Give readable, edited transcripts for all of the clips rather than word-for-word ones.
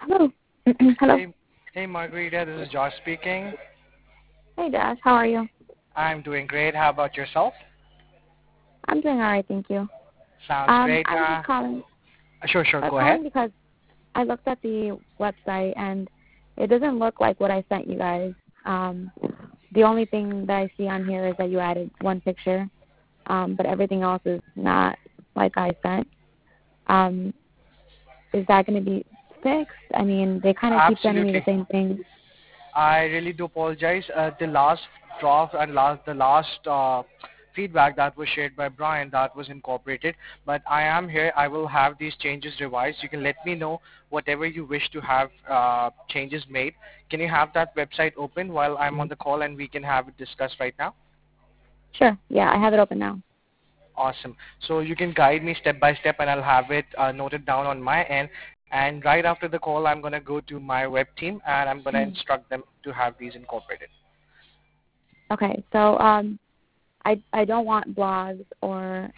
Hello. Hello. Hey, Margarita, this is Josh speaking. Hey, Josh. How are you? I'm doing great. How about yourself? I'm doing all right, thank you. Sounds great. I was just calling. Sure, I was go ahead. calling because I looked at the website and it doesn't look like what I sent you guys. The only thing that I see on here is that you added one picture, but everything else is not like I sent. Um, is that going to be fixed? I mean, they kind of keep sending me the Absolutely. same thing. I really do apologize. The last draft and the last feedback that was shared by Brian that was incorporated. But I am here. I will have these changes revised. You can let me know whatever you wish to have changes made. Can you have that website open while I'm on the call and we can have it discussed right now? Sure. Yeah, I have it open now. Awesome. So you can guide me step by step and I'll have it noted down on my end. And right after the call, I'm going to go to my web team and I'm going to instruct them to have these incorporated. Okay. So I don't want blogs or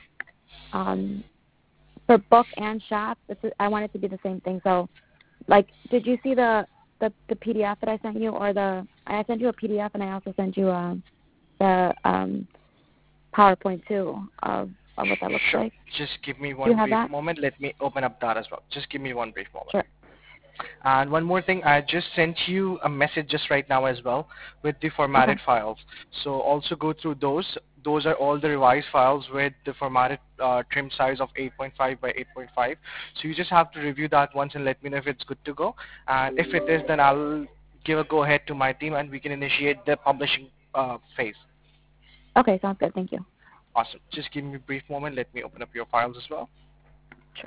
for book and shop. I want it to be the same thing. So, like, did you see the PDF that I sent you, or I sent you a PDF and I also sent you the PowerPoint too of what that looks Sure. like. Just give me Do you one have brief that? moment. Let me open up that as well. Just give me one brief moment. Sure. And one more thing, I just sent you a message just right now as well with the Okay. formatted files. So also go through those. Those are all the revised files with the formatted trim size of 8.5 by 8.5. So you just have to review that once and let me know if it's good to go. And if it is, then I'll give a go ahead to my team and we can initiate the publishing phase. Okay, sounds good. Thank you. Awesome. Just give me a brief moment. Let me open up your files as well. Sure.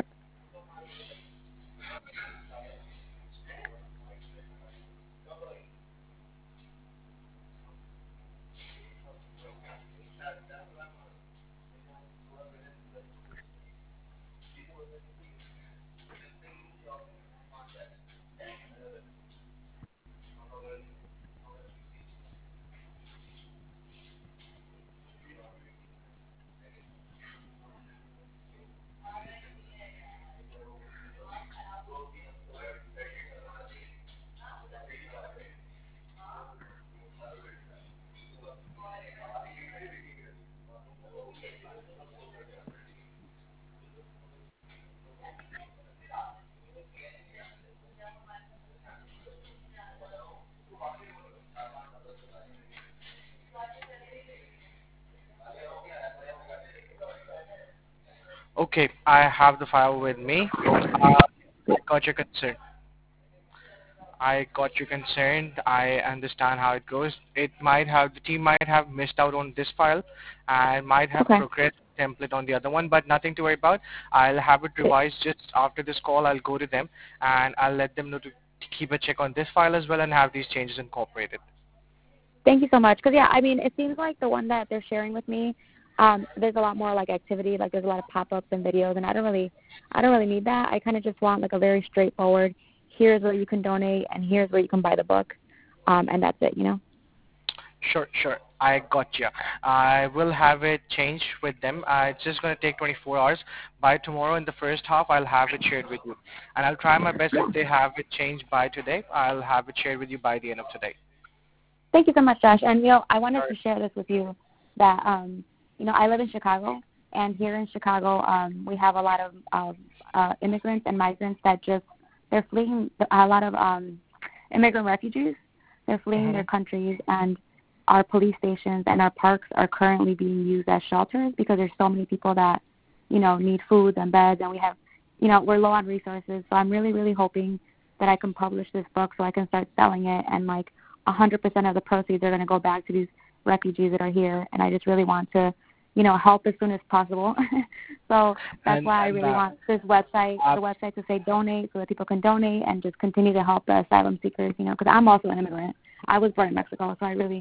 Okay, I have the file with me. I got your concern. I got your concern. I understand how it goes. The team might have missed out on this file and might have Okay. progressed template on the other one, but nothing to worry about. I'll have it revised just after this call. I'll go to them and I'll let them know to keep a check on this file as well and have these changes incorporated. Thank you so much. Because yeah, I mean, it seems like the one that they're sharing with me, there's a lot more like activity. Like there's a lot of pop-ups and videos, and I don't really need that. I kind of just want like a very straightforward. Here's where you can donate, and here's where you can buy the book, and that's it. You know. Sure. I got you. I will have it changed with them. It's just going to take 24 hours. By tomorrow in the first half, I'll have it shared with you. And I'll try my best Yeah. if they have it changed by today. I'll have it shared with you by the end of today. Thank you so much, Josh. And I wanted to share this with you that I live in Chicago, and here in Chicago, we have a lot of immigrants and migrants that they're fleeing. A lot of immigrant refugees. They're fleeing their countries, and our police stations and our parks are currently being used as shelters because there's so many people that need food and beds, and we have we're low on resources. So I'm really, really hoping that I can publish this book so I can start selling it, and 100% of the proceeds are going to go back to these refugees that are here, and I just really want to, help as soon as possible. So that's why I really want this website, the website to say donate so that people can donate and just continue to help the asylum seekers, because I'm also an immigrant. I was born in Mexico, so I really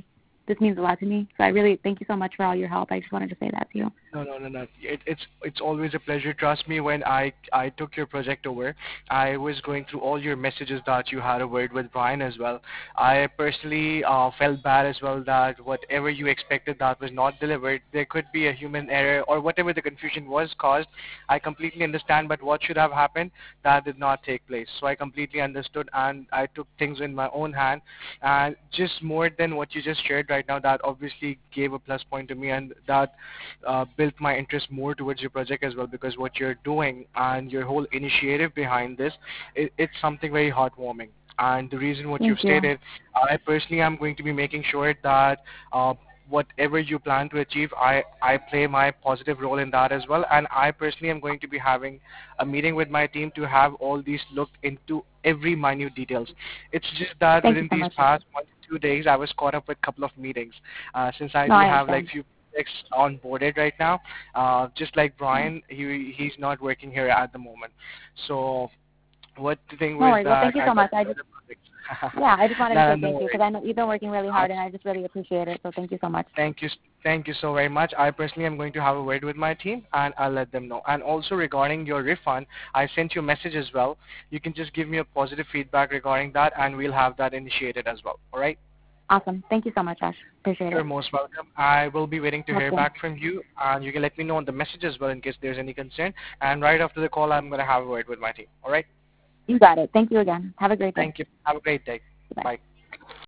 this means a lot to me. So I really thank you so much for all your help. I just wanted to say that to you. No. It's always a pleasure. Trust me, when I took your project over, I was going through all your messages that you had a word with Brian as well. I personally felt bad as well that whatever you expected that was not delivered. There could be a human error or whatever the confusion was caused. I completely understand, but what should have happened, that did not take place. So I completely understood, and I took things in my own hand. And just more than what you just shared right now, that obviously gave a plus point to me, and that built my interest more towards your project as well, because what you're doing and your whole initiative behind this, it's something very heartwarming. And the reason what you've Thank you. stated, I personally am going to be making sure that whatever you plan to achieve, I play my positive role in that as well. And I personally am going to be having a meeting with my team to have all these looked into every minute details. It's just that Thank you within so these much. past 1 to 2 days, I was caught up with a couple of meetings. Since I No, do I have like understand. few projects onboarded right now, just like Yeah. Brian, he's not working here at the moment. So what the thing No was worries. Well, that thank you I so got much. I the just other projects. yeah, I just wanted to No, say no thank you worries. because I know you've been working really hard, and I just really appreciate it. So thank you so much. Thank you. Thank you so very much. I personally am going to have a word with my team, and I'll let them know. And also regarding your refund, I sent you a message as well. You can just give me a positive feedback regarding that, and we'll have that initiated as well. All right? Awesome. Thank you so much, Ash. Appreciate You're it. most welcome. I will be waiting to hear Okay. back from you, and you can let me know on the message as well in case there's any concern. And right after the call, I'm going to have a word with my team. All right? You got it. Thank you again. Have a great day. Thank you. Have a great day. Bye. Bye.